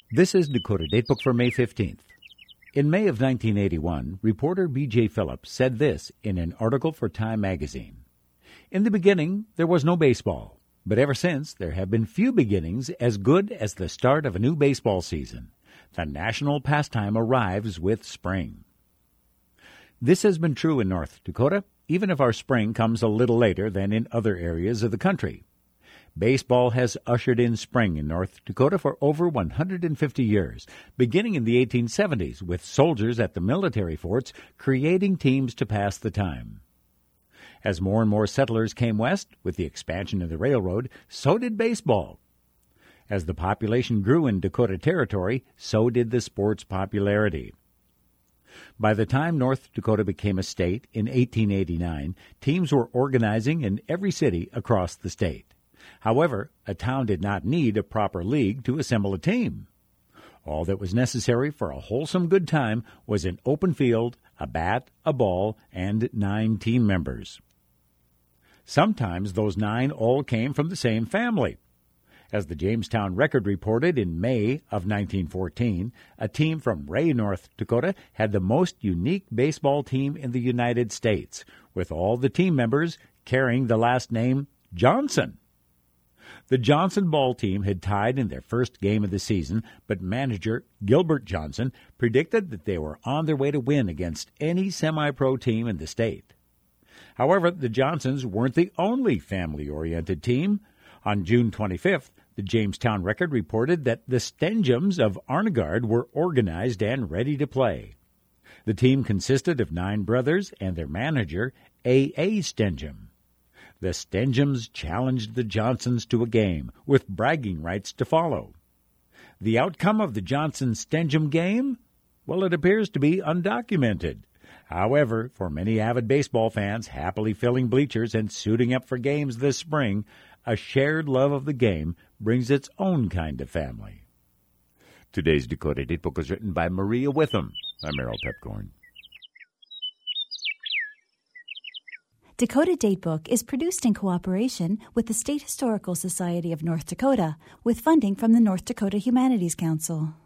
This is Dakota Datebook for May 15th. In May of 1981, reporter B.J. Phillips said this in an article for Time magazine. In the beginning, there was no baseball, but ever since, there have been few beginnings as good as the start of a new baseball season. The national pastime arrives with spring. This has been true in North Dakota, even if our spring comes a little later than in other areas of the country. Baseball has ushered in spring in North Dakota for over 150 years, beginning in the 1870s with soldiers at the military forts creating teams to pass the time. As more and more settlers came west with the expansion of the railroad, so did baseball. As the population grew in Dakota Territory, so did the sport's popularity. By the time North Dakota became a state in 1889, teams were organizing in every city across the state. However, a town did not need a proper league to assemble a team. All that was necessary for a wholesome good time was an open field, a bat, a ball, and 9 team members. Sometimes those 9 all came from the same family. As the Jamestown Record reported in May of 1914, a team from Ray, North Dakota, had the most unique baseball team in the United States, with all the team members carrying the last name Johnson. The Johnson ball team had tied in their first game of the season, but manager Gilbert Johnson predicted that they were on their way to win against any semi-pro team in the state. However, the Johnsons weren't the only family-oriented team. On June 25th, the Jamestown Record reported that the Stenjums of Arnegard were organized and ready to play. The team consisted of 9 brothers and their manager, A.A. Stenjum. The Stenjums challenged the Johnsons to a game, with bragging rights to follow. The outcome of the Johnson-Stenjum game? Well, it appears to be undocumented. However, for many avid baseball fans happily filling bleachers and suiting up for games this spring, a shared love of the game brings its own kind of family. Today's Dakota Datebook was written by Maria Witham. I'm Errol Pepcorn. Dakota Datebook is produced in cooperation with the State Historical Society of North Dakota with funding from the North Dakota Humanities Council.